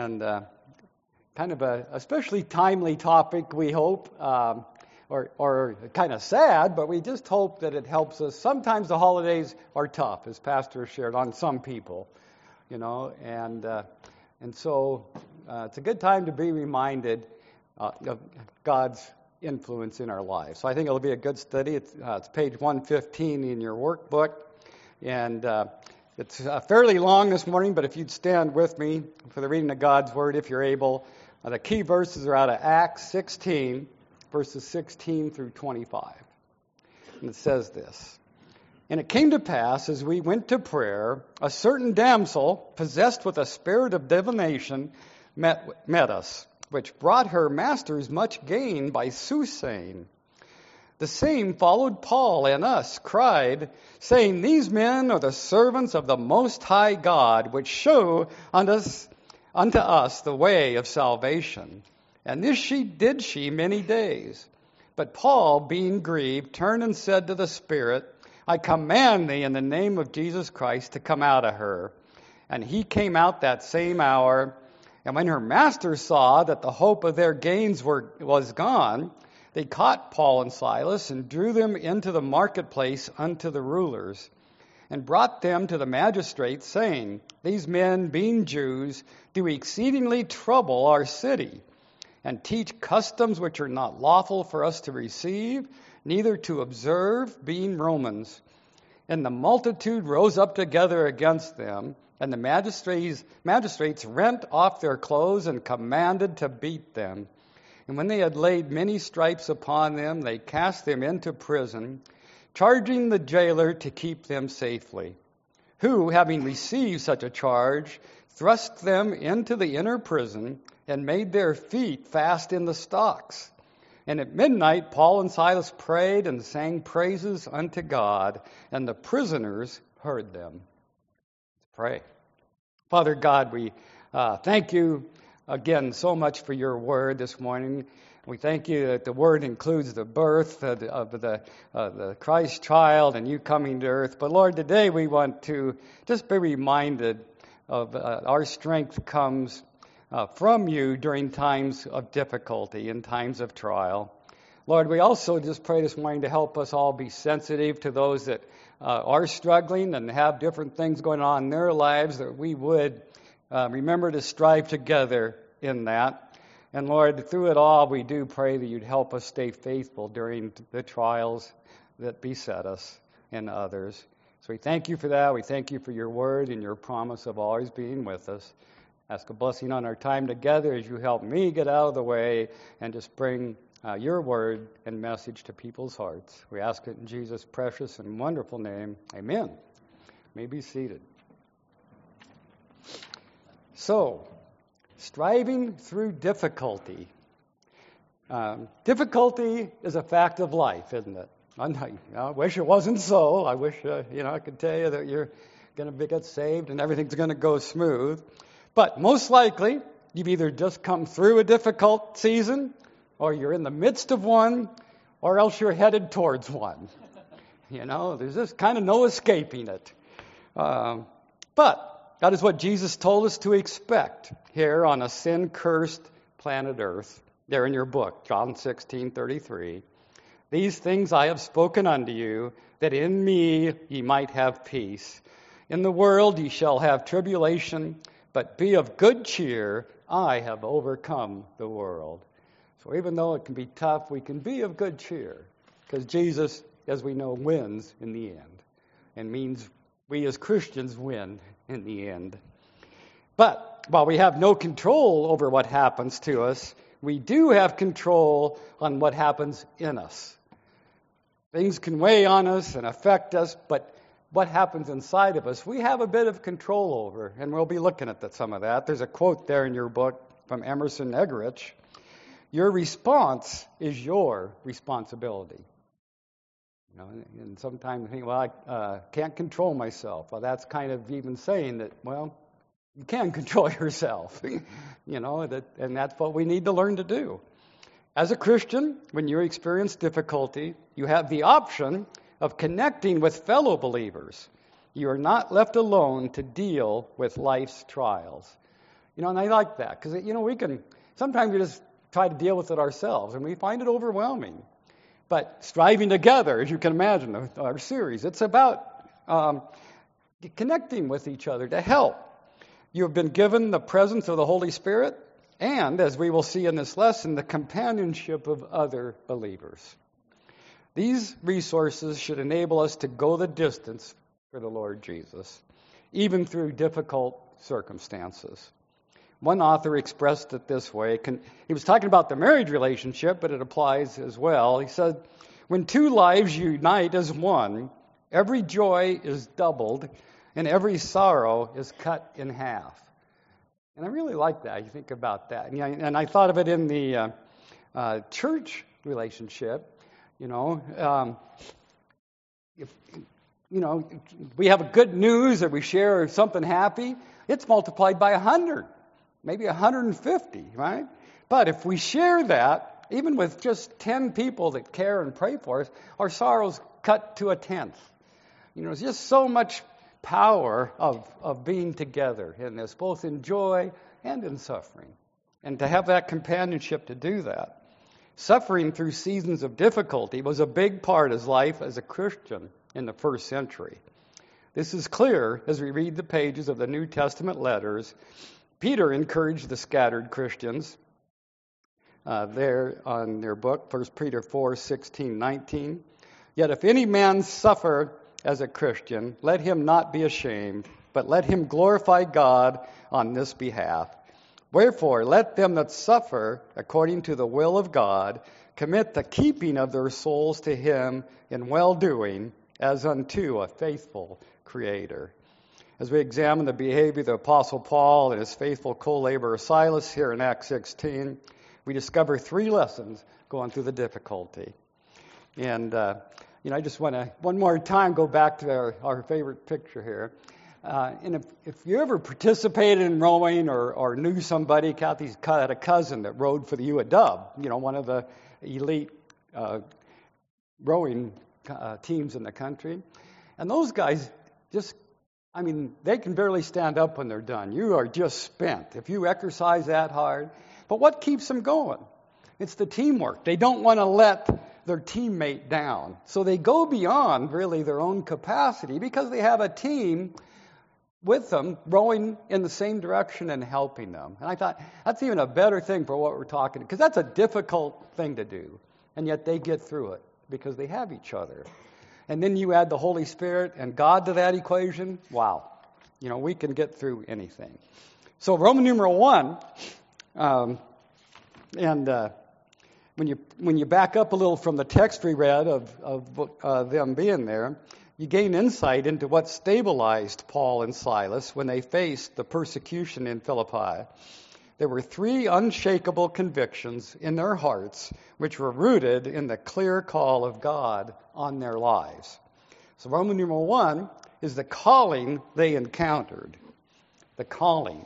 and kind of a especially timely topic, we hope, or kind of sad, but we just hope that it helps us. Sometimes the holidays are tough, as Pastor shared, on some people, and so it's a good time to be reminded of God's influence in our lives. So I think it'll be a good study. It's page 115 in your workbook, and it's fairly long this morning, but if you'd stand with me for the reading of God's Word, if you're able. The key verses are out of Acts 16, verses 16 through 25. And it says this: "And it came to pass, as we went to prayer, a certain damsel, possessed with a spirit of divination, met us, which brought her masters much gain by soothsaying. The same followed Paul and us, cried, saying, These men are the servants of the Most High God, which show unto us the way of salvation. And this did she many days. But Paul, being grieved, turned and said to the Spirit, I command thee in the name of Jesus Christ to come out of her. And he came out that same hour. And when her masters saw that the hope of their gains was gone, they caught Paul and Silas and drew them into the marketplace unto the rulers, and brought them to the magistrates, saying, These men, being Jews, do exceedingly trouble our city, and teach customs which are not lawful for us to receive, neither to observe, being Romans. And the multitude rose up together against them, and the magistrates rent off their clothes and commanded to beat them. And when they had laid many stripes upon them, they cast them into prison, charging the jailer to keep them safely, who, having received such a charge, thrust them into the inner prison and made their feet fast in the stocks. And at midnight Paul and Silas prayed and sang praises unto God, and the prisoners heard them." Let's pray. Father God, we thank you again so much for your word this morning. We thank you that the word includes the birth of the Christ child and you coming to earth. But Lord, today we want to just be reminded of our strength comes from you during times of difficulty and times of trial. Lord, we also just pray this morning to help us all be sensitive to those that are struggling and have different things going on in their lives, that we would remember to strive together in that. And Lord, through it all, we do pray that you'd help us stay faithful during the trials that beset us and others. So we thank you for that. We thank you for your word and your promise of always being with us. Ask a blessing on our time together as you help me get out of the way and just bring your word and message to people's hearts. We ask it in Jesus' precious and wonderful name. Amen. You may be seated. So, striving through difficulty. Difficulty is a fact of life, isn't it? I wish it wasn't so. I wish, I could tell you that you're going to get saved and everything's going to go smooth. But most likely, you've either just come through a difficult season, or you're in the midst of one, or else you're headed towards one. There's just kind of no escaping it. But that is what Jesus told us to expect here on a sin-cursed planet Earth. There in your book, John 16:33. These things I have spoken unto you, that in me ye might have peace. In the world ye shall have tribulation, but be of good cheer. I have overcome the world. So even though it can be tough, we can be of good cheer, because Jesus, as we know, wins in the end, and means we as Christians win in the end. But while we have no control over what happens to us, we do have control on what happens in us. Things can weigh on us and affect us, but what happens inside of us, we have a bit of control over, and we'll be looking at some of that. There's a quote there in your book from Emerson Eggerichs. Your response is your responsibility. And sometimes I think, I can't control myself. Well, that's kind of even saying that, you can control yourself. And that's what we need to learn to do. As a Christian, when you experience difficulty, you have the option of connecting with fellow believers. You are not left alone to deal with life's trials. And I like that because, we can, sometimes we just try to deal with it ourselves and we find it overwhelming. But striving together, as you can imagine, our series, it's about connecting with each other to help. You have been given the presence of the Holy Spirit and, as we will see in this lesson, the companionship of other believers. These resources should enable us to go the distance for the Lord Jesus, even through difficult circumstances. One author expressed it this way. He was talking about the marriage relationship, but it applies as well. He said, when two lives unite as one, every joy is doubled and every sorrow is cut in half. And I really like that. You think about that. And I thought of it in the church relationship. If we have a good news or we share something happy, it's multiplied by 100, maybe 150, right? But if we share that, even with just 10 people that care and pray for us, our sorrow's cut to a tenth. There's just so much power of being together in this, both in joy and in suffering. And to have that companionship to do that. Suffering through seasons of difficulty was a big part of his life as a Christian in the first century. This is clear as we read the pages of the New Testament letters. Peter encouraged the scattered Christians there on their book, 1 Peter 4:16-19. Yet if any man suffer as a Christian, let him not be ashamed, but let him glorify God on this behalf. Wherefore, let them that suffer according to the will of God commit the keeping of their souls to him in well-doing as unto a faithful Creator. As we examine the behavior of the Apostle Paul and his faithful co-laborer Silas here in Acts 16, we discover 3 lessons going through the difficulty. And, I just want to, one more time, go back to our favorite picture here. And if you ever participated in rowing or knew somebody, Kathy's had a cousin that rowed for the UW, one of the elite rowing teams in the country. And those guys they can barely stand up when they're done. You are just spent if you exercise that hard. But what keeps them going? It's the teamwork. They don't want to let their teammate down. So they go beyond really their own capacity because they have a team with them rowing in the same direction and helping them. And I thought that's even a better thing for what we're talking, because that's a difficult thing to do. And yet they get through it because they have each other. And then you add the Holy Spirit and God to that equation. Wow. We can get through anything. So Roman numeral 1, when you back up a little from the text we read of them being there, you gain insight into what stabilized Paul and Silas when they faced the persecution in Philippi. There were 3 unshakable convictions in their hearts which were rooted in the clear call of God on their lives. So Roman numeral 1 is the calling they encountered. The calling.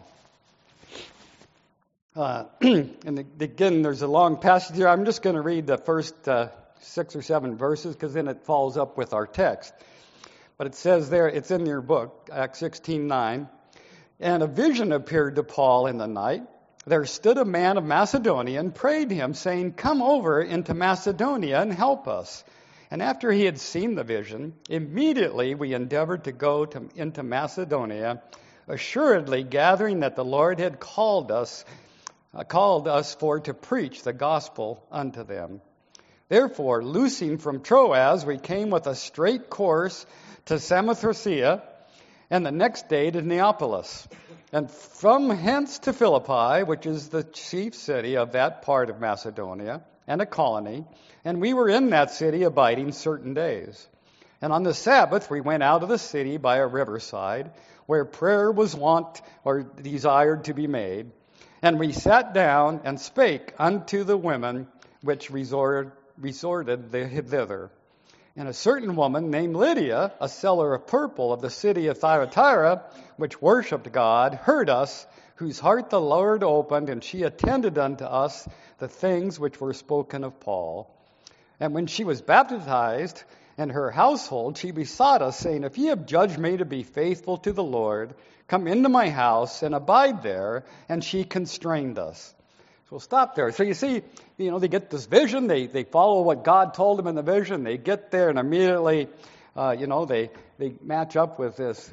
And again, there's a long passage here. I'm just going to read the first 6 or 7 verses because then it follows up with our text. But it says there, it's in your book, Acts 16:9. And a vision appeared to Paul in the night. There stood a man of Macedonia and prayed him, saying, "Come over into Macedonia and help us." And after he had seen the vision, immediately we endeavored to go into Macedonia, assuredly gathering that the Lord had called us for to preach the gospel unto them. Therefore, loosing from Troas, we came with a straight course to Samothracia, and the next day to Neapolis, and from hence to Philippi, which is the chief city of that part of Macedonia, and a colony, and we were in that city abiding certain days. And on the Sabbath we went out of the city by a riverside, where prayer was wont or desired to be made, and we sat down and spake unto the women which resorted thither. And a certain woman named Lydia, a seller of purple of the city of Thyatira, which worshipped God, heard us, whose heart the Lord opened, and she attended unto us the things which were spoken of Paul. And when she was baptized, and her household, she besought us, saying, If ye have judged me to be faithful to the Lord, come into my house and abide there. And she constrained us. So we'll stop there. So you see, they get this vision. They follow what God told them in the vision. They get there and immediately, they match up with this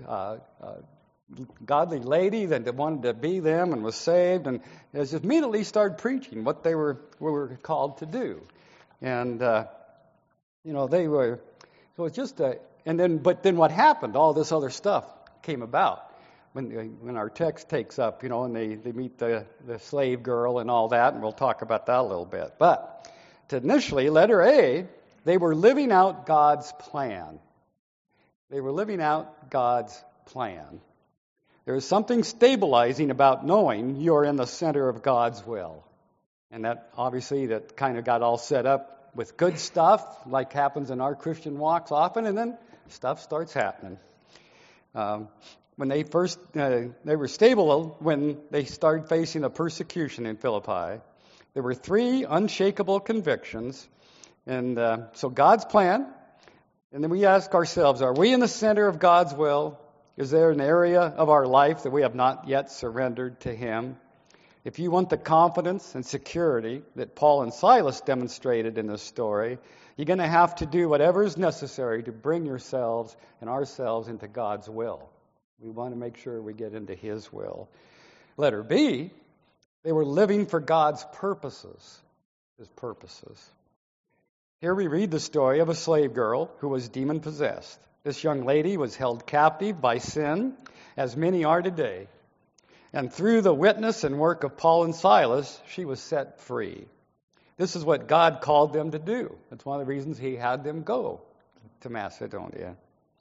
godly lady that wanted to be them and was saved, and they just immediately started preaching what they were called to do. And they were. So it's just but then what happened? All this other stuff came about when our text takes up, and they meet the slave girl and all that, and we'll talk about that a little bit. But initially, letter A, they were living out God's plan. They were living out God's plan. There is something stabilizing about knowing you're in the center of God's will. And that kind of got all set up with good stuff, like happens in our Christian walks often, and then stuff starts happening. When they were stable when they started facing the persecution in Philippi. There were 3 unshakable convictions. And so God's plan, and then we ask ourselves, are we in the center of God's will? Is there an area of our life that we have not yet surrendered to Him? If you want the confidence and security that Paul and Silas demonstrated in this story, you're going to have to do whatever is necessary to bring yourselves and ourselves into God's will. We want to make sure we get into His will. Letter B, they were living for God's purposes, His purposes. Here we read the story of a slave girl who was demon-possessed. This young lady was held captive by sin, as many are today. And through the witness and work of Paul and Silas, she was set free. This is what God called them to do. That's one of the reasons He had them go to Macedonia.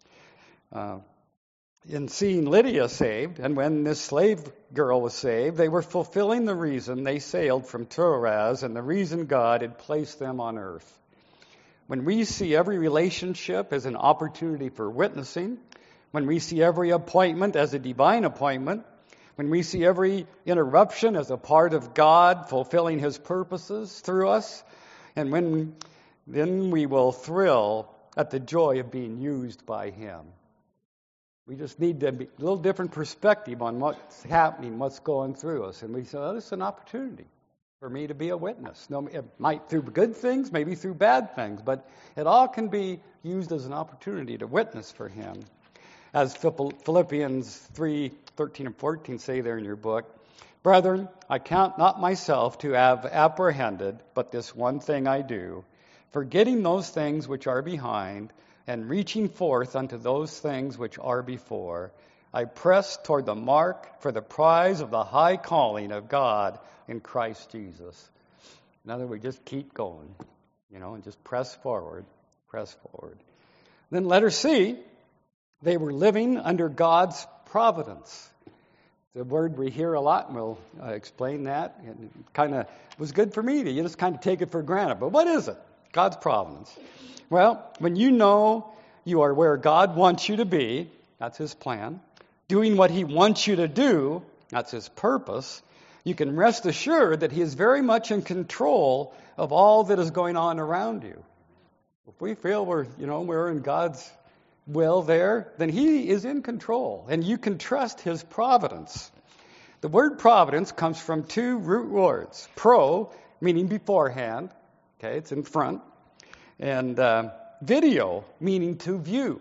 In seeing Lydia saved, and when this slave girl was saved, they were fulfilling the reason they sailed from Troas and the reason God had placed them on earth. When we see every relationship as an opportunity for witnessing, when we see every appointment as a divine appointment, when we see every interruption as a part of God fulfilling His purposes through us, and then we will thrill at the joy of being used by Him. We just need to be a little different perspective on what's happening, what's going through us. And we say, this is an opportunity for me to be a witness. No, it might through good things, maybe through bad things, but it all can be used as an opportunity to witness for Him. As Philippians 3:13 and 14 say there in your book, Brethren, I count not myself to have apprehended, but this one thing I do, forgetting those things which are behind, and reaching forth unto those things which are before, I press toward the mark for the prize of the high calling of God in Christ Jesus. In other words, just keep going, and just press forward. Then letter C, they were living under God's providence. The word we hear a lot, and we'll explain that. And it kind of was good for me to just kind of take it for granted. But what is it? God's providence. Well, when you know you are where God wants you to be, that's His plan, doing what He wants you to do, that's His purpose, you can rest assured that He is very much in control of all that is going on around you. If we feel we're in God's will there, then He is in control, and you can trust His providence. The word providence comes from 2 root words. Pro, meaning beforehand, okay, it's in front, and video, meaning to view.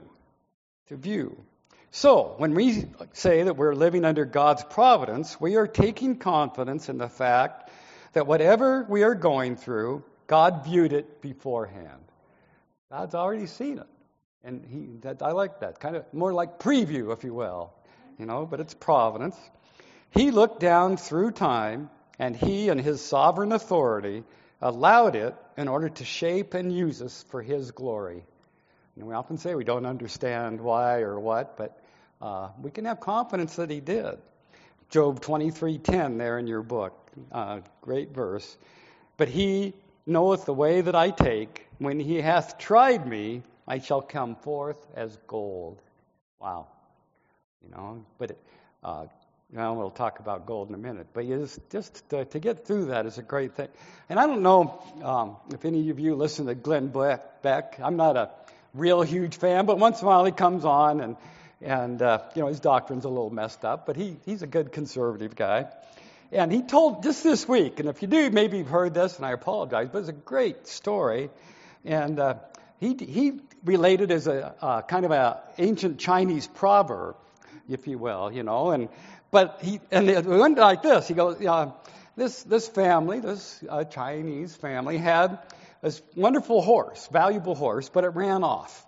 So, when we say that we're living under God's providence, we are taking confidence in the fact that whatever we are going through, God viewed it beforehand. God's already seen it. And I like that, kind of more like preview, if you will, but it's providence. He looked down through time, and He, in His sovereign authority, allowed it in order to shape and use us for His glory. We often say we don't understand why or what, but we can have confidence that He did. Job 23:10 there in your book, great verse. But He knoweth the way that I take. When He hath tried me, I shall come forth as gold. Wow. But we'll talk about gold in a minute. But just to get through that is a great thing. And I don't know if any of you listen to Glenn Beck. I'm not real huge fan, but once in a while he comes on and his doctrine's a little messed up, but he's a good conservative guy. And he told just this week, and if you do, maybe you've heard this, and I apologize, but it's a great story. And he related as a kind of a ancient Chinese proverb, if you will, and it went like this. He goes, this family, this Chinese family, had this wonderful horse, valuable horse, but it ran off.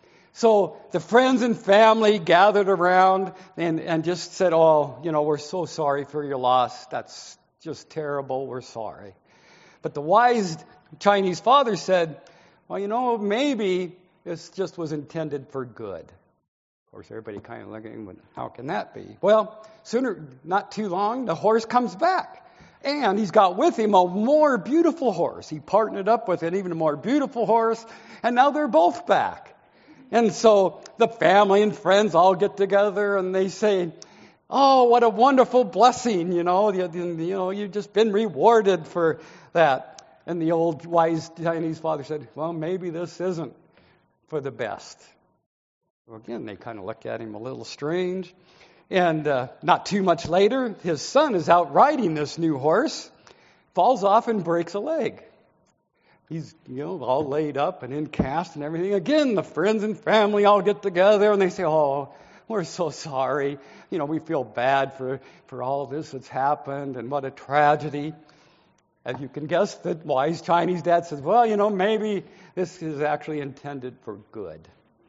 So the friends and family gathered around and just said, we're so sorry for your loss. That's just terrible. We're sorry. But the wise Chinese father said, well, maybe this just was intended for good. Of course, everybody kind of looking, how can that be? Well, not too long, the horse comes back. And he's got with him a more beautiful horse. He partnered up with an even more beautiful horse, and now they're both back. And so the family and friends all get together and they say, oh, what a wonderful blessing, you've just been rewarded for that. And the old wise Chinese father said, well, maybe this isn't for the best. Well, again, they kind of look at him a little strange. And not too much later, his son is out riding this new horse, falls off and breaks a leg. He's, all laid up and in cast and everything. Again, the friends and family all get together and they say, oh, we're so sorry. We feel bad for all this that's happened and what a tragedy. As you can guess, the wise Chinese dad says, well, maybe this is actually intended for good.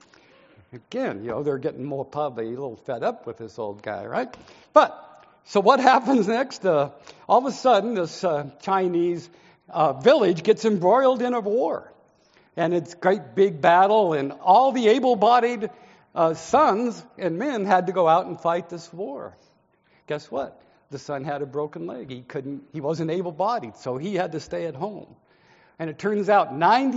Again, they're getting more probably a little fed up with this old guy, right? So what happens next? All of a sudden, this Chinese village gets embroiled in a war. And it's a great big battle, and all the able-bodied sons and men had to go out and fight this war. Guess what? The son had a broken leg. He wasn't able-bodied, so he had to stay at home. And it turns out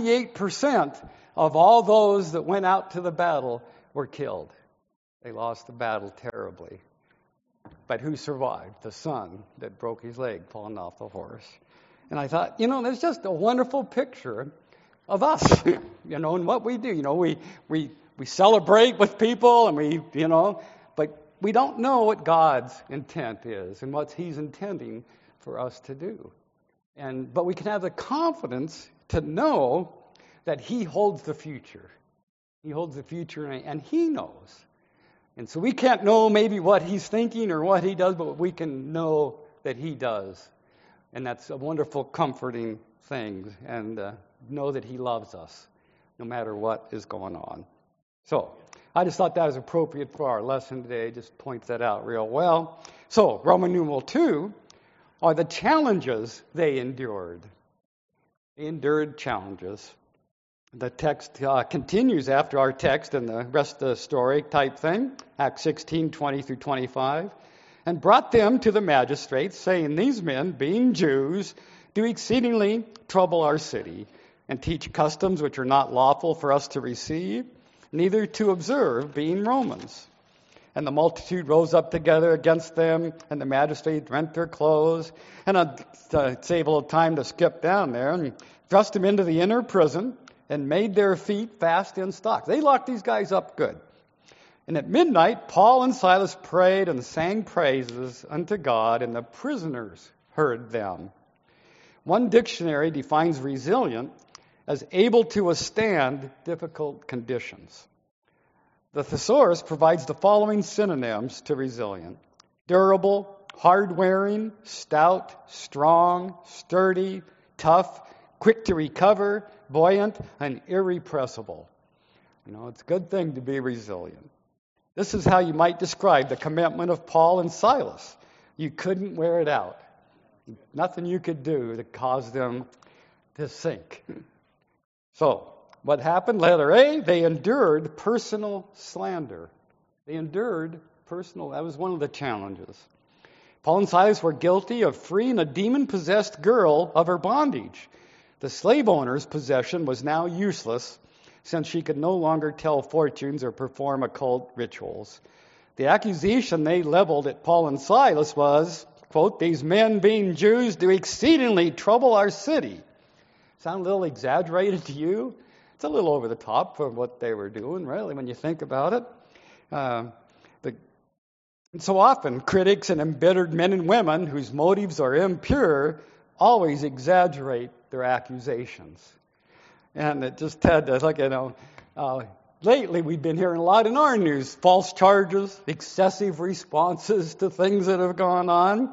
98% of all those that went out to the battle were killed. They lost the battle terribly. But who survived? The son that broke his leg falling off the horse. And I thought, there's just a wonderful picture of us, and what we do. We celebrate with people and but we don't know what God's intent is and what He's intending for us to do. But we can have the confidence to know that He holds the future. He holds the future and He knows. And so we can't know maybe what He's thinking or what He does, but we can know that He does. And that's a wonderful, comforting thing. And know that He loves us no matter what is going on. So I just thought that was appropriate for our lesson today. Just point that out real well. So Roman numeral 2 are the challenges they endured. They endured challenges. The text continues after our text and the rest of the story type thing, Acts 16:20 through 25, and brought them to the magistrates, saying, these men, being Jews, do exceedingly trouble our city, and teach customs which are not lawful for us to receive, neither to observe, being Romans. And the multitude rose up together against them, and the magistrates rent their clothes, and to save a little time to skip down there, and thrust them into the inner prison, and made their feet fast in stocks. They locked these guys up good. And at midnight, Paul and Silas prayed and sang praises unto God, and the prisoners heard them. One dictionary defines resilient as able to withstand difficult conditions. The thesaurus provides the following synonyms to resilient: durable, hard-wearing, stout, strong, sturdy, tough, quick to recover, buoyant, and irrepressible. It's a good thing to be resilient. This is how you might describe the commitment of Paul and Silas. You couldn't wear it out. Nothing you could do to cause them to sink. So, what happened? Letter A, they endured personal slander. That was one of the challenges. Paul and Silas were guilty of freeing a demon-possessed girl of her bondage. The slave owner's possession was now useless, since she could no longer tell fortunes or perform occult rituals. The accusation they leveled at Paul and Silas was, quote, these men being Jews do exceedingly trouble our city. Sound a little exaggerated to you? It's a little over the top for what they were doing, really, when you think about it. And so often, critics and embittered men and women whose motives are impure always exaggerate their accusations. And it just had to, lately we've been hearing a lot in our news, false charges, excessive responses to things that have gone on.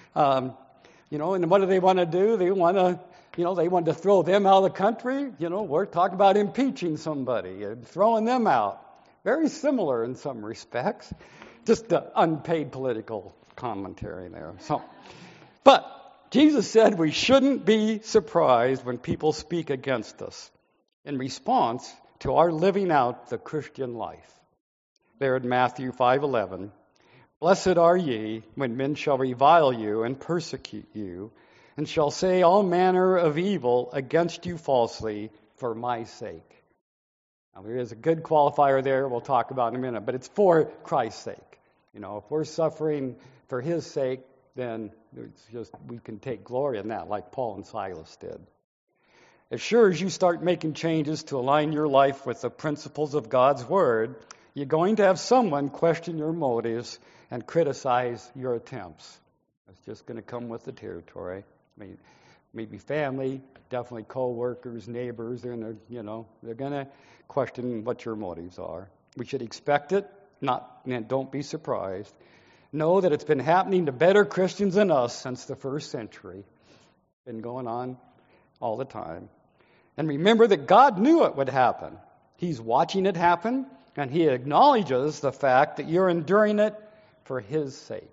And what do they want to do? They want to throw them out of the country. We're talking about impeaching somebody and throwing them out. Very similar in some respects. Just the unpaid political commentary there. But Jesus said we shouldn't be surprised when people speak against us in response to our living out the Christian life. There in Matthew 5:11, blessed are ye when men shall revile you and persecute you, and shall say all manner of evil against you falsely for my sake. Now, there is a good qualifier there we'll talk about in a minute, but it's for Christ's sake. If we're suffering for his sake, then we can take glory in that, like Paul and Silas did. As sure as you start making changes to align your life with the principles of God's Word, you're going to have someone question your motives and criticize your attempts. It's just going to come with the territory. Maybe family, definitely co-workers, neighbors. They're going to question what your motives are. We should expect it. Don't be surprised. Know that it's been happening to better Christians than us since the first century. Been going on all the time. And remember that God knew it would happen. He's watching it happen, and he acknowledges the fact that you're enduring it for his sake.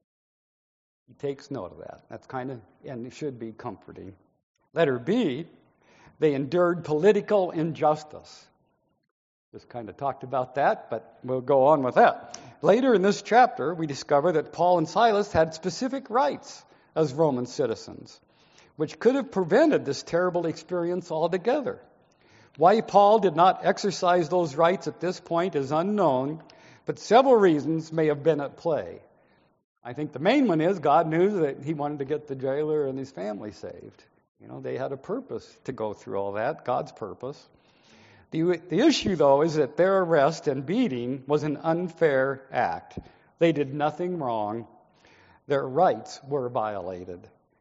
He takes note of that. That's and it should be comforting. Letter B, they endured political injustice. Just kind of talked about that, but we'll go on with that. Later in this chapter, we discover that Paul and Silas had specific rights as Roman citizens, which could have prevented this terrible experience altogether. Why Paul did not exercise those rights at this point is unknown, but several reasons may have been at play. I think the main one is God knew that he wanted to get the jailer and his family saved. They had a purpose to go through all that, God's purpose. The issue, though, is that their arrest and beating was an unfair act. They did nothing wrong. Their rights were violated.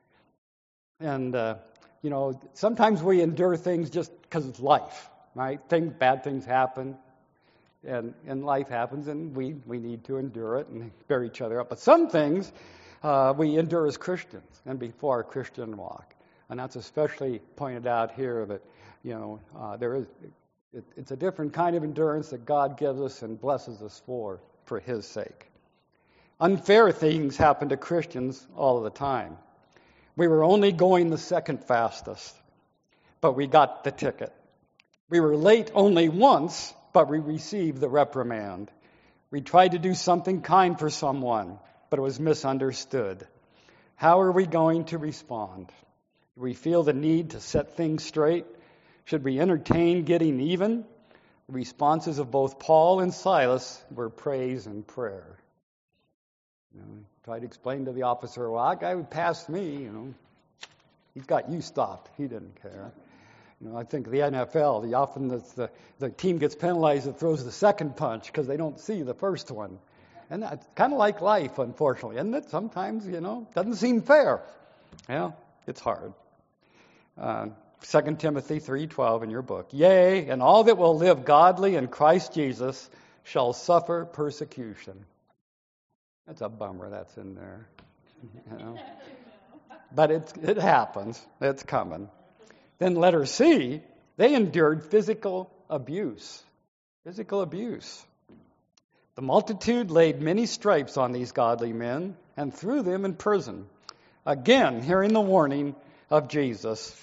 And, sometimes we endure things just because it's life, right? Bad things happen, and life happens, and we need to endure it and bear each other up. But some things we endure as Christians and before our Christian walk. And that's especially pointed out here that, it's a different kind of endurance that God gives us and blesses us for his sake. Unfair things happen to Christians all of the time. We were only going the second fastest, but we got the ticket. We were late only once, but we received the reprimand. We tried to do something kind for someone, but it was misunderstood. How are we going to respond? Do we feel the need to set things straight? Should we entertain getting even? The responses of both Paul and Silas were praise and prayer. Tried to explain to the officer, well, that guy who passed me, he's got you stopped. He didn't care. I think the NFL, often the team gets penalized that throws the second punch because they don't see the first one. And that's kind of like life, unfortunately, isn't it? Sometimes, doesn't seem fair. It's hard. 2 Timothy 3:12 in your book. Yea, and all that will live godly in Christ Jesus shall suffer persecution. That's a bummer that's in there. But it happens. It's coming. Then letter C, they endured physical abuse. Physical abuse. The multitude laid many stripes on these godly men and threw them in prison. Again, hearing the warning of Jesus.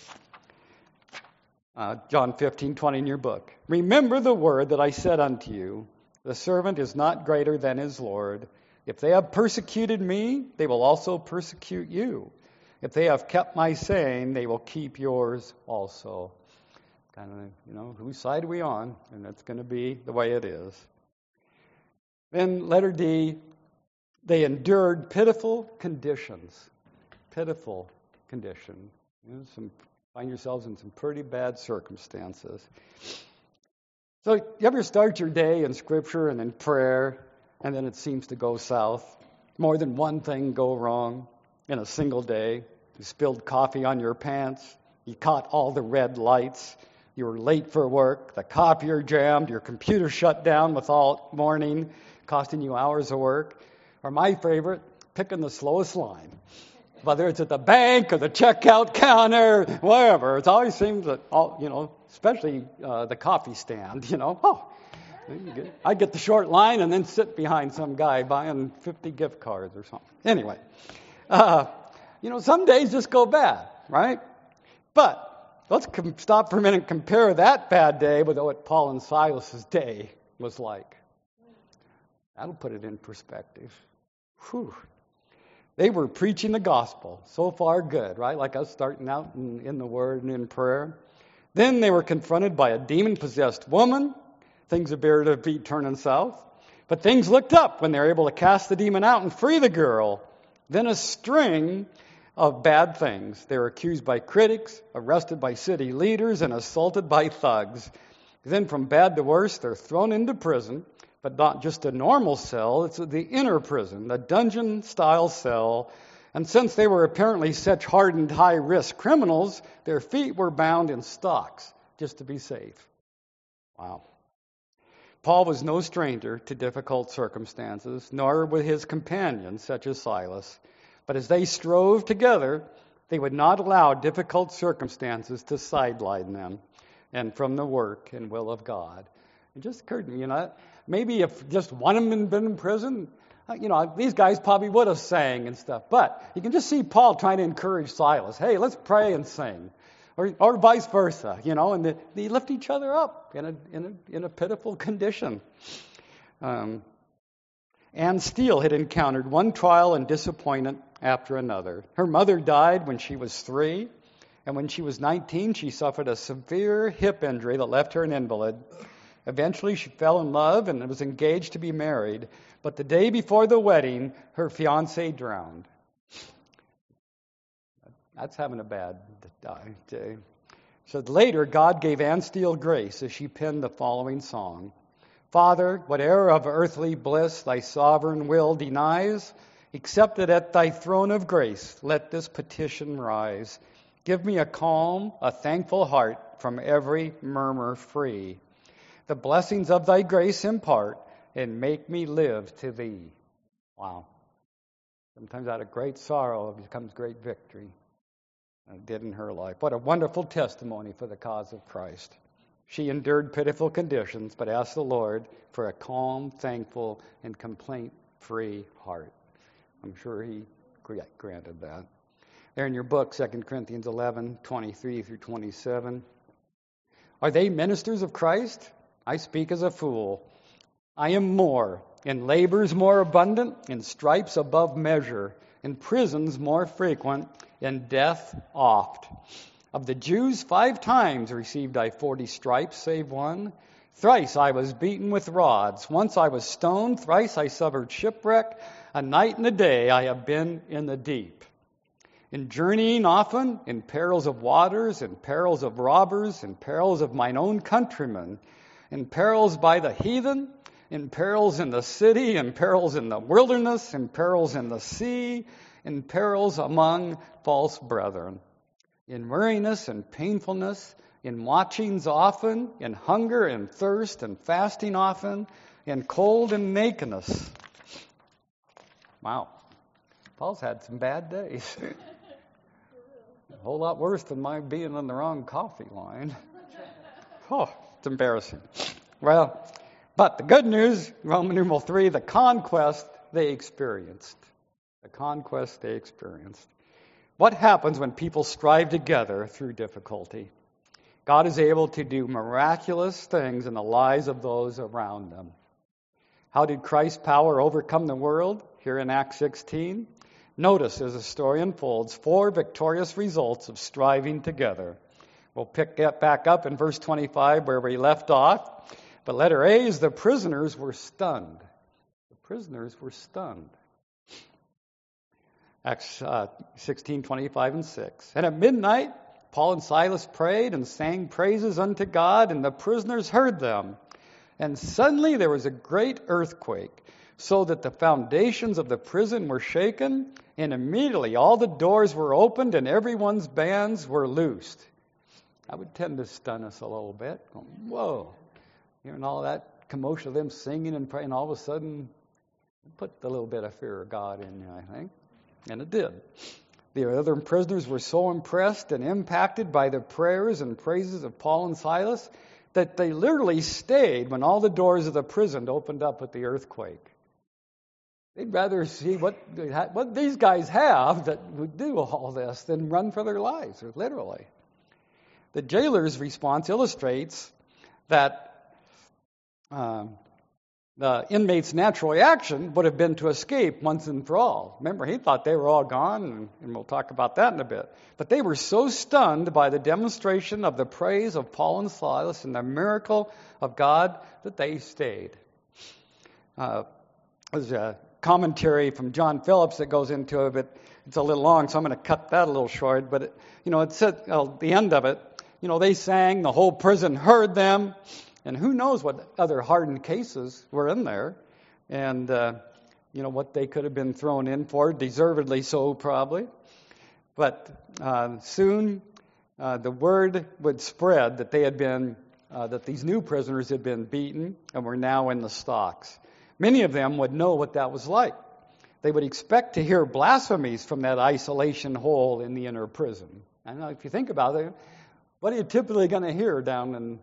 John 15:20 in your book. Remember the word that I said unto you, the servant is not greater than his Lord. If they have persecuted me, they will also persecute you. If they have kept my saying, they will keep yours also. Kind of, whose side are we on? And that's going to be the way it is. Then letter D, they endured pitiful conditions. Pitiful condition. Some Find yourselves in some pretty bad circumstances. So you ever start your day in Scripture and in prayer, and then it seems to go south? More than one thing go wrong in a single day. You spilled coffee on your pants. You caught all the red lights. You were late for work. The copier jammed. Your computer shut down with all morning, costing you hours of work. Or my favorite, picking the slowest line. Whether it's at the bank or the checkout counter, wherever. It always seems that, especially the coffee stand, I get the short line and then sit behind some guy buying 50 gift cards or something. Anyway, some days just go bad, right? But let's stop for a minute and compare that bad day with what Paul and Silas's day was like. That'll put it in perspective. Whew. They were preaching the gospel. So far, good, right? Like us starting out in the Word and in prayer. Then they were confronted by a demon-possessed woman. Things appeared to be turning south. But things looked up when they were able to cast the demon out and free the girl. Then a string of bad things. They were accused by critics, arrested by city leaders, and assaulted by thugs. Then from bad to worse, they're thrown into prison. But not just a normal cell, it's the inner prison, the dungeon-style cell. And since they were apparently such hardened, high-risk criminals, their feet were bound in stocks just to be safe. Wow. Paul was no stranger to difficult circumstances, nor were his companions, such as Silas. But as they strove together, they would not allow difficult circumstances to sideline them and from the work and will of God. It just occurred to me, maybe if just one of them had been in prison, these guys probably would have sang and stuff. But you can just see Paul trying to encourage Silas. Hey, let's pray and sing. Or vice versa, and they lift each other up in a pitiful condition. Anne Steele had encountered one trial and disappointment after another. Her mother died when she was 3, and when she was 19, she suffered a severe hip injury that left her an invalid. Eventually, she fell in love and was engaged to be married. But the day before the wedding, her fiancé drowned. That's having a bad day. So later, God gave Anne Steele grace as she penned the following song. Father, whatever of earthly bliss thy sovereign will denies, accepted at thy throne of grace, let this petition rise. Give me a calm, a thankful heart, from every murmur free. The blessings of thy grace impart, and make me live to thee. Wow. Sometimes out of great sorrow becomes great victory. And it did in her life. What a wonderful testimony for the cause of Christ. She endured pitiful conditions, but asked the Lord for a calm, thankful, and complaint-free heart. I'm sure he granted that. There in your book, 2 Corinthians 11, 23 through 27. Are they ministers of Christ? I speak as a fool. I am more, in labors more abundant, in stripes above measure, in prisons more frequent, in death oft. Of the Jews 5 times received I 40 stripes, save one. Thrice I was beaten with rods. Once I was stoned. Thrice I suffered shipwreck. A night and a day I have been in the deep. In journeying often, in perils of waters, in perils of robbers, in perils of mine own countrymen, in perils by the heathen, in perils in the city, in perils in the wilderness, in perils in the sea, in perils among false brethren, in weariness and painfulness, in watchings often, in hunger and thirst and fasting often, in cold and nakedness. Wow. Paul's had some bad days. A whole lot worse than my being on the wrong coffee line. Oh, it's embarrassing. Well, but the good news, Roman numeral 3, the conquest they experienced. The conquest they experienced. What happens when people strive together through difficulty? God is able to do miraculous things in the lives of those around them. How did Christ's power overcome the world? Here in Acts 16. Notice as the story unfolds, 4 victorious results of striving together. We'll pick that back up in verse 25 where we left off. But letter A is the prisoners were stunned. The prisoners were stunned. Acts 16, 25 and 6. And at midnight, Paul and Silas prayed and sang praises unto God, and the prisoners heard them. And suddenly there was a great earthquake, so that the foundations of the prison were shaken, and immediately all the doors were opened and everyone's bands were loosed. That would tend to stun us a little bit. Whoa. Hearing all that commotion of them singing and praying, all of a sudden, it put a little bit of fear of God in you, I think. And it did. The other prisoners were so impressed and impacted by the prayers and praises of Paul and Silas that they literally stayed when all the doors of the prison opened up with the earthquake. They'd rather see what these guys have that would do all this than run for their lives, literally. The jailer's response illustrates that the inmate's natural reaction would have been to escape once and for all. Remember, he thought they were all gone, and we'll talk about that in a bit. But they were so stunned by the demonstration of the praise of Paul and Silas and the miracle of God that they stayed. There's a commentary from John Phillips that goes into it, but it's a little long, so I'm going to cut that a little short. But, it said at the end of it, they sang, the whole prison heard them, and who knows what other hardened cases were in there, and, what they could have been thrown in for, deservedly so probably. But soon the word would spread that they had been, that these new prisoners had been beaten and were now in the stocks. Many of them would know what that was like. They would expect to hear blasphemies from that isolation hole in the inner prison. And if you think about it, what are you typically going to hear down in,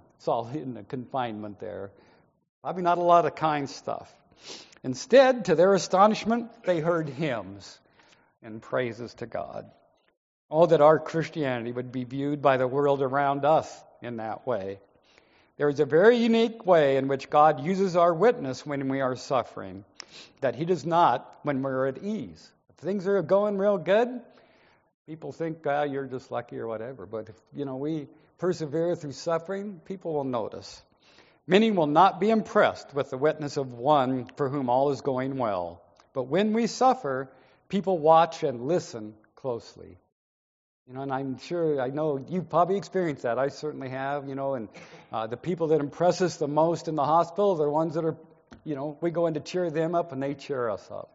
in the confinement there? Probably not a lot of kind stuff. Instead, to their astonishment, they heard hymns and praises to God. Oh, that our Christianity would be viewed by the world around us in that way. There is a very unique way in which God uses our witness when we are suffering, that he does not when we're at ease. If things are going real good, people think, you're just lucky or whatever. But if, we persevere through suffering, people will notice. Many will not be impressed with the witness of one for whom all is going well. But when we suffer, people watch and listen closely. And I'm sure, I know you've probably experienced that. I certainly have, and the people that impress us the most in the hospital are the ones that are, we go in to cheer them up and they cheer us up.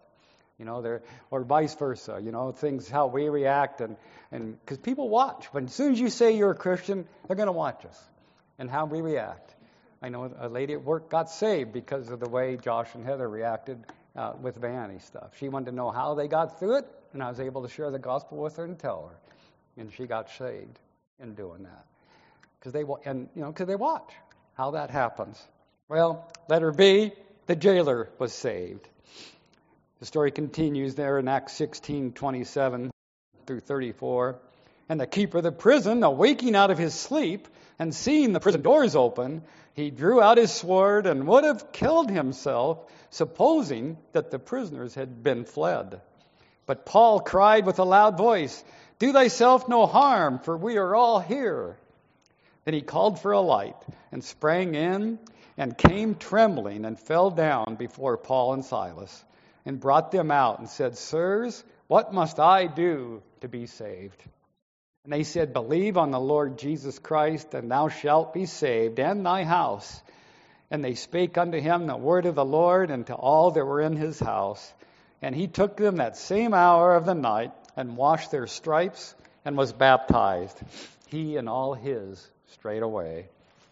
Or vice versa, things, how we react. And because people watch. When as soon as you say you're a Christian, they're going to watch us and how we react. I know a lady at work got saved because of the way Josh and Heather reacted with Vanny stuff. She wanted to know how they got through it, and I was able to share the gospel with her and tell her. And she got saved in doing that. Because they watch how that happens. Well, letter B, the jailer was saved. The story continues there in Acts 16:27 through 34. And the keeper of the prison, awaking out of his sleep and seeing the prison doors open, he drew out his sword and would have killed himself, supposing that the prisoners had been fled. But Paul cried with a loud voice, "Do thyself no harm, for we are all here." Then he called for a light and sprang in and came trembling and fell down before Paul and Silas and brought them out and said, "Sirs, what must I do to be saved?" And they said, "Believe on the Lord Jesus Christ, and thou shalt be saved, and thy house." And they spake unto him the word of the Lord, and to all that were in his house. And he took them that same hour of the night, and washed their stripes, and was baptized, he and all his straightway.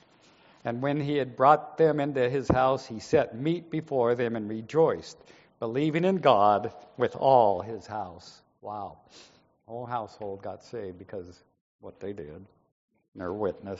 And when he had brought them into his house, he set meat before them, and rejoiced, believing in God with all his house. Wow. The whole household got saved because of what they did, their witness.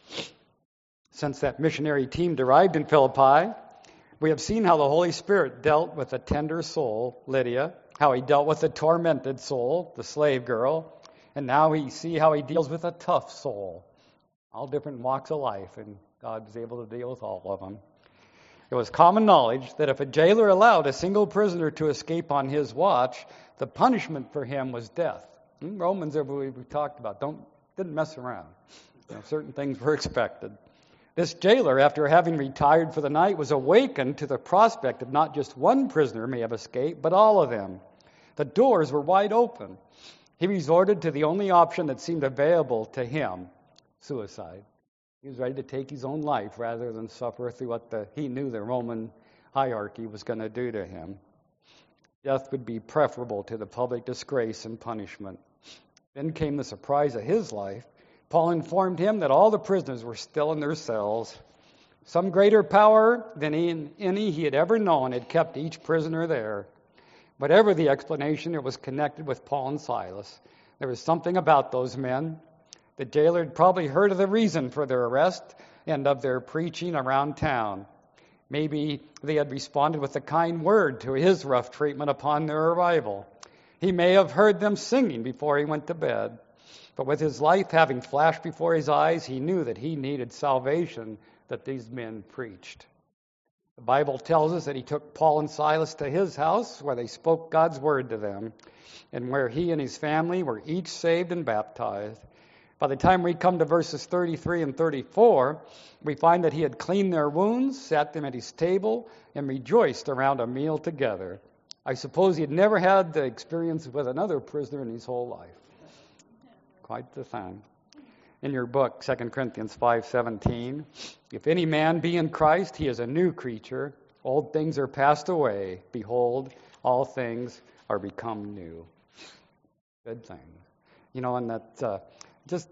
Since that missionary team arrived in Philippi, we have seen how the Holy Spirit dealt with a tender soul, Lydia, how he dealt with a tormented soul, the slave girl, and now we see how he deals with a tough soul. All different walks of life, and God is able to deal with all of them. It was common knowledge that if a jailer allowed a single prisoner to escape on his watch, the punishment for him was death. In Romans, we talked about, didn't mess around. Certain things were expected. This jailer, after having retired for the night, was awakened to the prospect of not just one prisoner may have escaped, but all of them. The doors were wide open, He resorted to the only option that seemed available to him, suicide. He was ready to take his own life rather than suffer through what he knew the Roman hierarchy was going to do to him. Death would be preferable to the public disgrace and punishment. Then came the surprise of his life. Paul informed him that all the prisoners were still in their cells. Some greater power than any he had ever known had kept each prisoner there. Whatever the explanation, it was connected with Paul and Silas. There was something about those men. The jailer had probably heard of the reason for their arrest and of their preaching around town. Maybe they had responded with a kind word to his rough treatment upon their arrival. He may have heard them singing before he went to bed. But with his life having flashed before his eyes, he knew that he needed salvation that these men preached. The Bible tells us that he took Paul and Silas to his house where they spoke God's word to them and where he and his family were each saved and baptized. By the time we come to verses 33 and 34, we find that he had cleaned their wounds, sat them at his table, and rejoiced around a meal together. I suppose he had never had the experience with another prisoner in his whole life. Quite the thing. In your book, 2 Corinthians 5:17, if any man be in Christ, he is a new creature. Old things are passed away. Behold, all things are become new. Good thing. And that's just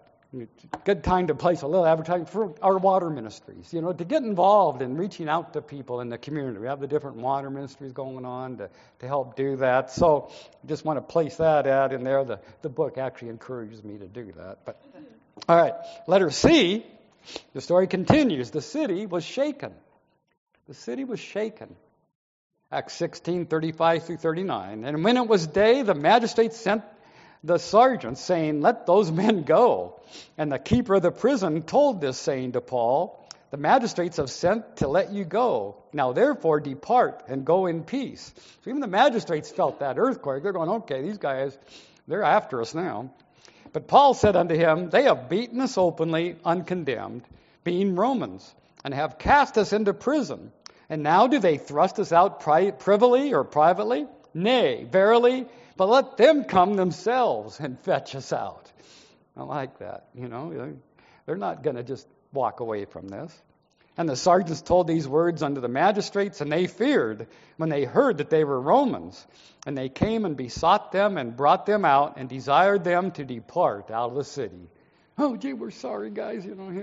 good time to place a little advertising for our water ministries, to get involved in reaching out to people in the community. We have the different water ministries going on to help do that. So just want to place that ad in there. The book actually encourages me to do that. But all right, letter C, the story continues. The city was shaken. The city was shaken. Acts 16:35 through 39. And when it was day, the magistrates sent the sergeant, saying, let those men go. And the keeper of the prison told this saying to Paul, the magistrates have sent to let you go. Now therefore depart and go in peace. So even the magistrates felt that earthquake. They're going, okay, these guys, they're after us now. But Paul said unto him, they have beaten us openly, uncondemned, being Romans, and have cast us into prison. And now do they thrust us out privily or privately? Nay, verily, but let them come themselves and fetch us out. I like that. They're not going to just walk away from this. And the sergeants told these words unto the magistrates, and they feared when they heard that they were Romans. And they came and besought them and brought them out and desired them to depart out of the city. Oh, gee, we're sorry, guys.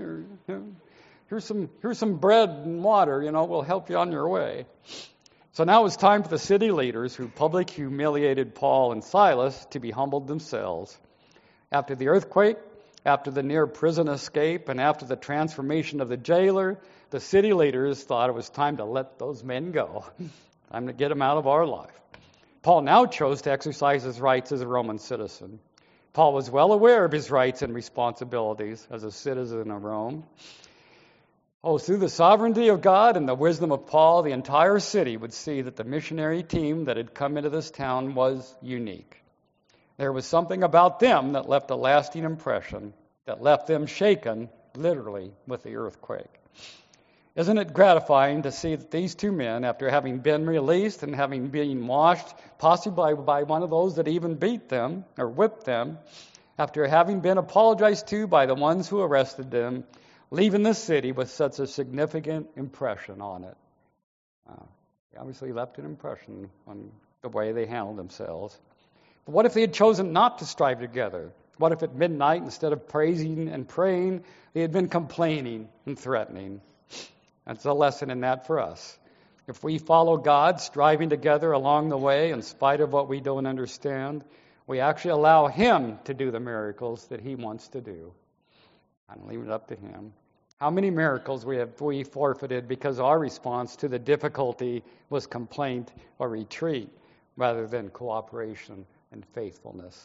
Here's some bread and water. We'll help you on your way. So now it was time for the city leaders who publicly humiliated Paul and Silas to be humbled themselves. After the earthquake, after the near prison escape, and after the transformation of the jailer, the city leaders thought it was time to let those men go. Time to get them out of our life. Paul now chose to exercise his rights as a Roman citizen. Paul was well aware of his rights and responsibilities as a citizen of Rome. Through the sovereignty of God and the wisdom of Paul, the entire city would see that the missionary team that had come into this town was unique. There was something about them that left a lasting impression, that left them shaken, literally, with the earthquake. Isn't it gratifying to see that these two men, after having been released and having been washed, possibly by one of those that even beat them or whipped them, after having been apologized to by the ones who arrested them, leaving the city with such a significant impression on it? They obviously left an impression on the way they handled themselves. But what if they had chosen not to strive together? What if at midnight, instead of praising and praying, they had been complaining and threatening? That's a lesson in that for us. If we follow God, striving together along the way, in spite of what we don't understand, we actually allow Him to do the miracles that He wants to do. I'm leaving it up to Him. How many miracles we forfeited because our response to the difficulty was complaint or retreat rather than cooperation and faithfulness?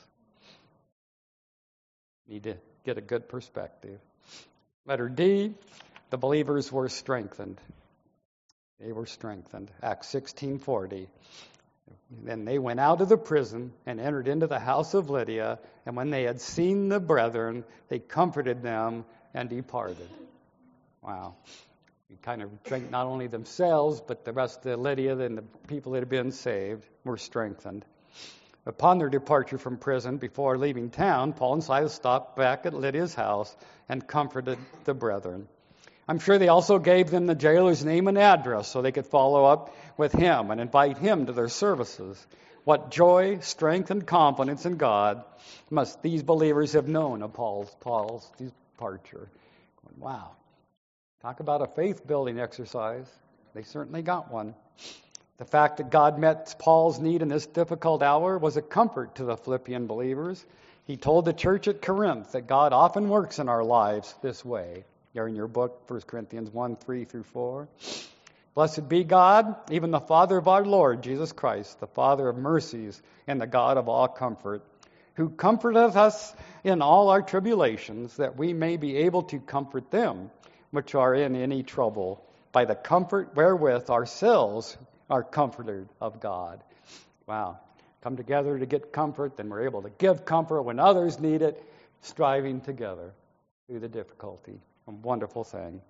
Need to get a good perspective. Letter D, the believers were strengthened. They were strengthened. Acts 16:40. Then they went out of the prison and entered into the house of Lydia, and when they had seen the brethren, they comforted them and departed. Wow. They kind of strengthened not only themselves, but the rest of Lydia and the people that had been saved were strengthened. Upon their departure from prison, before leaving town, Paul and Silas stopped back at Lydia's house and comforted the brethren. I'm sure they also gave them the jailer's name and address so they could follow up with him and invite him to their services. What joy, strength, and confidence in God must these believers have known of Paul's departure. Wow. Talk about a faith-building exercise. They certainly got one. The fact that God met Paul's need in this difficult hour was a comfort to the Philippian believers. He told the church at Corinth that God often works in our lives this way. You're in your book, 1 Corinthians 1, 3 through 4. Blessed be God, even the Father of our Lord Jesus Christ, the Father of mercies and the God of all comfort, who comforteth us in all our tribulations, that we may be able to comfort them which are in any trouble, by the comfort wherewith ourselves are comforted of God. Wow. Come together to get comfort, then we're able to give comfort when others need it, striving together through the difficulty. A wonderful thing.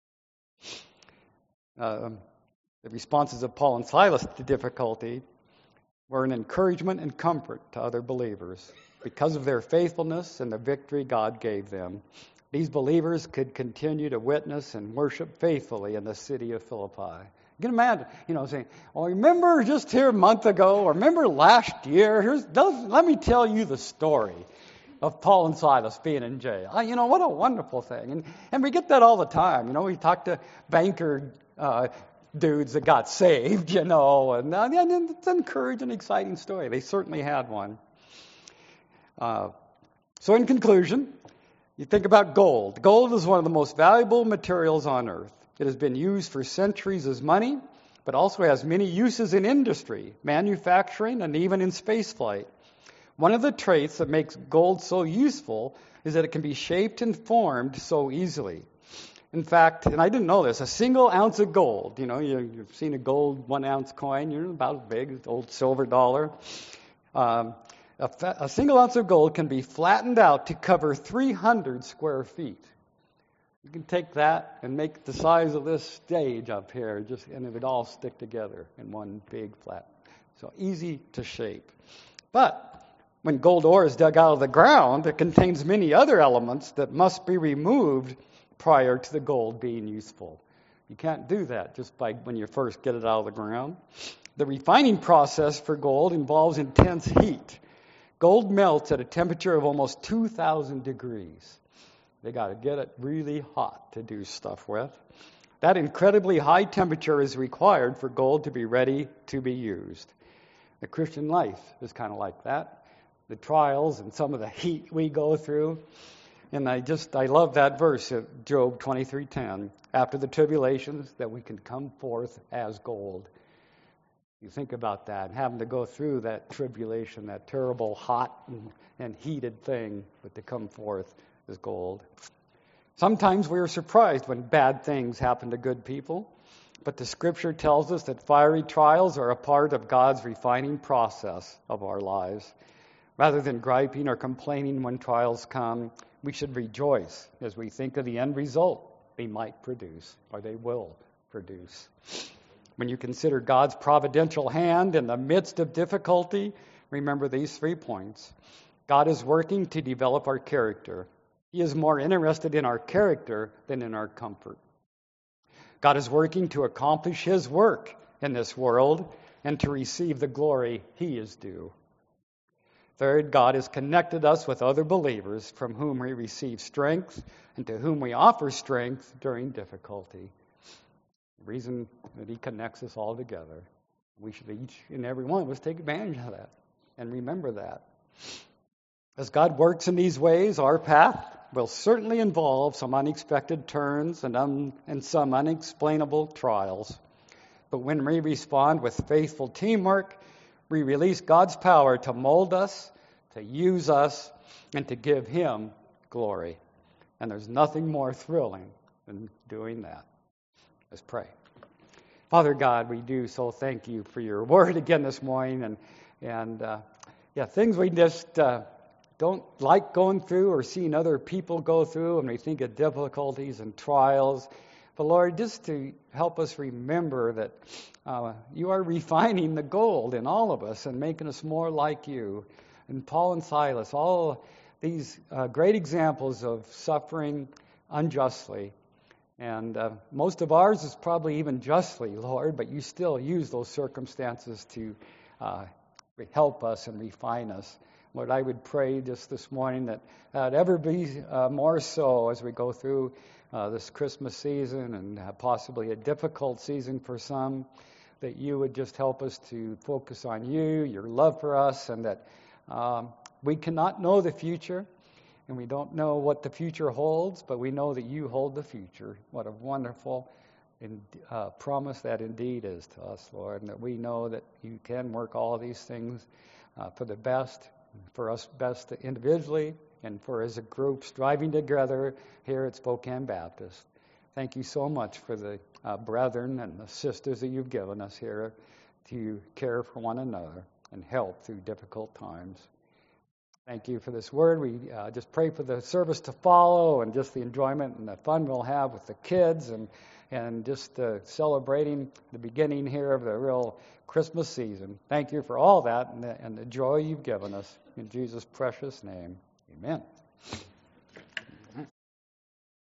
The responses of Paul and Silas to difficulty were an encouragement and comfort to other believers. Because of their faithfulness and the victory God gave them, these believers could continue to witness and worship faithfully in the city of Philippi. You can imagine, saying, "Oh, remember just here a month ago, or remember last year? Let me tell you the story of Paul and Silas being in jail." What a wonderful thing. And we get that all the time. We talk to banker dudes that got saved, and it's an encouraging, exciting story. They certainly had one. So in conclusion, you think about gold. Gold is one of the most valuable materials on earth. It has been used for centuries as money, but also has many uses in industry, manufacturing, and even in spaceflight. One of the traits that makes gold so useful is that it can be shaped and formed so easily. In fact, and I didn't know this, a single ounce of gold, you've seen a gold 1 ounce coin, about as big as the old silver dollar. A single ounce of gold can be flattened out to cover 300 square feet. You can take that and make the size of this stage up here, and it would all stick together in one big flat. So easy to shape. But when gold ore is dug out of the ground, it contains many other elements that must be removed prior to the gold being useful. You can't do that just by when you first get it out of the ground. The refining process for gold involves intense heat. Gold melts at a temperature of almost 2,000 degrees. They got to get it really hot to do stuff with. That incredibly high temperature is required for gold to be ready to be used. The Christian life is kind of like that. The trials and some of the heat we go through. And I love that verse of Job 23:10. After the tribulations, that we can come forth as gold. You think about that, having to go through that tribulation, that terrible hot and heated thing, but to come forth as gold. Sometimes we are surprised when bad things happen to good people, but the Scripture tells us that fiery trials are a part of God's refining process of our lives. Rather than griping or complaining when trials come, we should rejoice as we think of the end result they might produce, or they will produce. When you consider God's providential hand in the midst of difficulty, remember these 3 points. God is working to develop our character. He is more interested in our character than in our comfort. God is working to accomplish His work in this world and to receive the glory He is due. Third, God has connected us with other believers from whom we receive strength and to whom we offer strength during difficulty. The reason that He connects us all together. We should each and every one of us take advantage of that and remember that. As God works in these ways, our path will certainly involve some unexpected turns and some unexplainable trials. But when we respond with faithful teamwork, we release God's power to mold us, to use us, and to give Him glory. And there's nothing more thrilling than doing that. Let's pray. Father God, we do so thank You for Your word again this morning. And things we just don't like going through or seeing other people go through, and we think of difficulties and trials. But Lord, just to help us remember that you are refining the gold in all of us and making us more like you. And Paul and Silas, all these great examples of suffering unjustly. And most of ours is probably even justly, Lord, but you still use those circumstances to help us and refine us. Lord, I would pray just this morning that that'd ever be more so as we go through this Christmas season and possibly a difficult season for some, that you would just help us to focus on you, your love for us, and that we cannot know the future, and we don't know what the future holds, but we know that you hold the future. What a wonderful promise that indeed is to us, Lord, and that we know that you can work all of these things for the best, for us best individually, and for as a group striving together here at Spokane Baptist. Thank you so much for the brethren and the sisters that you've given us here to care for one another and help through difficult times. Thank you for this word. We just pray for the service to follow and just the enjoyment and the fun we'll have with the kids and just celebrating the beginning here of the real Christmas season. Thank you for all that and the joy you've given us. In Jesus' precious name, amen.